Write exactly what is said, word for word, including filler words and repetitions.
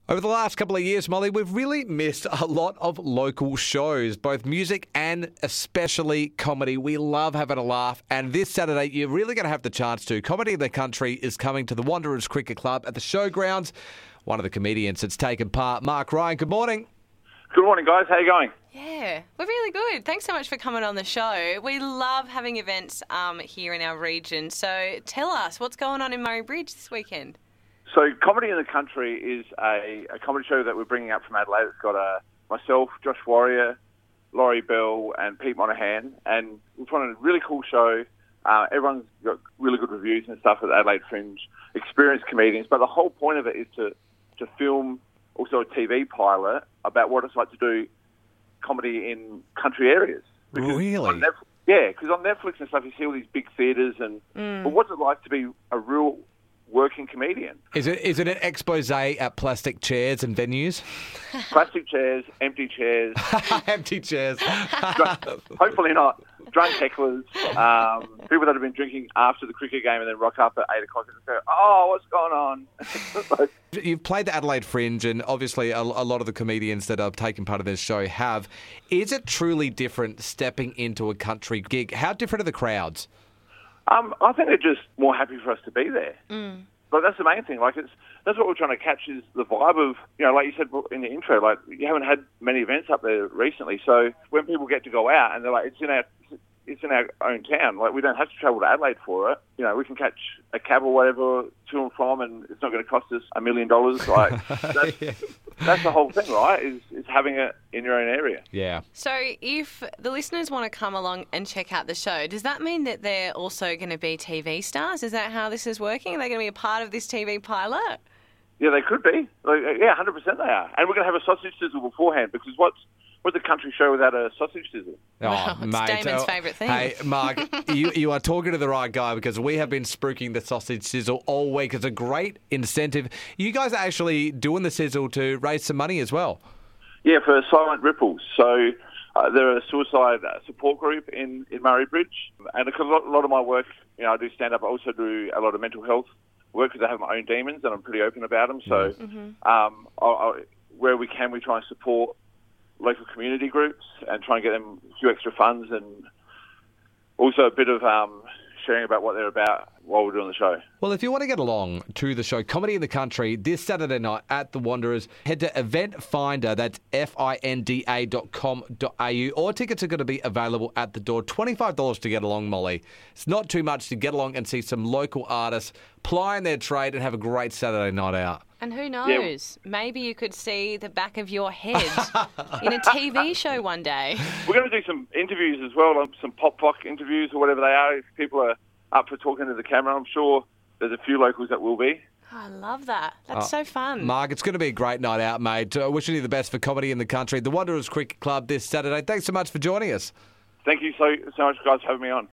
Over the last couple of years, Molly, we've really missed a lot of local shows, both music and especially comedy. We love having a laugh, and this Saturday you're really going to have the chance to. Comedy in the Country is coming to the Wanderers Cricket Club at the Showgrounds. One of the comedians that's taken part, Mark Ryan, good morning. Good morning, guys. How you going? Yeah, we're really good. Thanks so much for coming on the show. We love having events um, here in our region. So tell us, what's going on in Murray Bridge this weekend? So, Comedy in the Country is a, a comedy show that we're bringing up from Adelaide. It's got uh, myself, Josh Warrior, Laurie Bell, and Pete Monahan. And it's one of a really cool show. Uh, everyone's got really good reviews and stuff at Adelaide Fringe, experienced comedians. But the whole point of it is to, to film also a T V pilot about what it's like to do comedy in country areas. Because Really? on Netflix, yeah, because on Netflix and stuff, you see all these big theatres. and Mm. But what's it like to be a real working comedian? Is it is it an expose at plastic chairs and venues? Plastic chairs, empty chairs, Empty chairs. hopefully not, drunk hecklers, um, people that have been drinking after the cricket game and then rock up at eight o'clock and go, oh, what's going on? Like, You've played the Adelaide Fringe, and obviously a, a lot of the comedians that have taken part of this show have. Is it truly different stepping into a country gig? How different are the crowds? um, I think they're just more happy for us to be there. Mm. But that's the main thing. Like, it's that's what we're trying to catch is the vibe of, you know, like you said in the intro, like you haven't had many events up there recently. So when people get to go out and they're like, it's in our it's in our own town. Like, we don't have to travel to Adelaide for it. You know, we can catch a cab or whatever to and from, and it's not going to cost us a million dollars. Like, that's, Yeah. that's the whole thing, right? Is is having it in your own area. Yeah. So if the listeners want to come along and check out the show, does that mean that they're also going to be T V stars? Is that how this is working? Are they going to be a part of this T V pilot? Yeah, they could be. Like, yeah, one hundred percent they are. And we're going to have a sausage sizzle beforehand, because what's what's a country show without a sausage sizzle? Oh, Well, it's mate. Damon's Oh, favourite thing. Hey, Mark, you, you are talking to the right guy, because we have been spruiking the sausage sizzle all week. It's a great incentive. You guys are actually doing the sizzle to raise some money as well. Yeah, for Silent Ripples. So uh, they're a suicide uh, support group in, in Murray Bridge. And a lot, a lot of my work, you know, I do stand-up. I also do a lot of mental health work because I have my own demons and I'm pretty open about them. So Mm-hmm. um, I, I, where we can, we try and support local community groups and try and get them a few extra funds, and also a bit of um, sharing about what they're about while we're doing the show. Well, if you want to get along to the show Comedy in the Country this Saturday night at the Wanderers, head to Event Finder, that's F I N D A dot com dot A U, or tickets are going to be available at the door. twenty-five dollars to get along, Molly. It's not too much to get along and see some local artists plying their trade and have a great Saturday night out. And who knows? Maybe you could see the back of your head in a T V show one day. We're going to do some interviews as well, like some pop-rock interviews or whatever they are. If people are up for talking to the camera, I'm sure there's a few locals that will be. Oh, I love that. That's Oh, so fun. Mark, it's going to be a great night out, mate. Uh, wishing you the best for Comedy in the Country, the Wanderers Cricket Club this Saturday. Thanks so much for joining us. Thank you so, so much, guys, for having me on.